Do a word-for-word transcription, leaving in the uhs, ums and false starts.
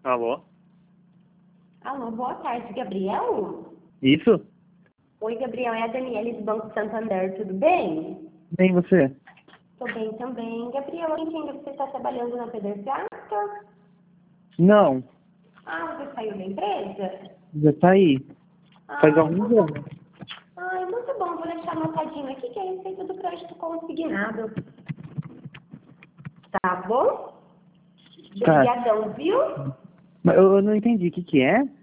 Alô? Alô, boa tarde, Gabriel? Isso? Oi, Gabriel, é a Daniele do Banco Santander, tudo bem? Bem, você? Tô bem também. Gabriel, eu entendo que você está trabalhando na Pedergasta? Não, Ah, você saiu da empresa? já tá aí. Faz Ah, alguns então anos. tá. Ah, então tá bom, vou deixar anotadinho aqui que é a receita do crédito consignado. Tá bom? Tá. Obrigadão, viu? Mas eu, eu não entendi. O que que é?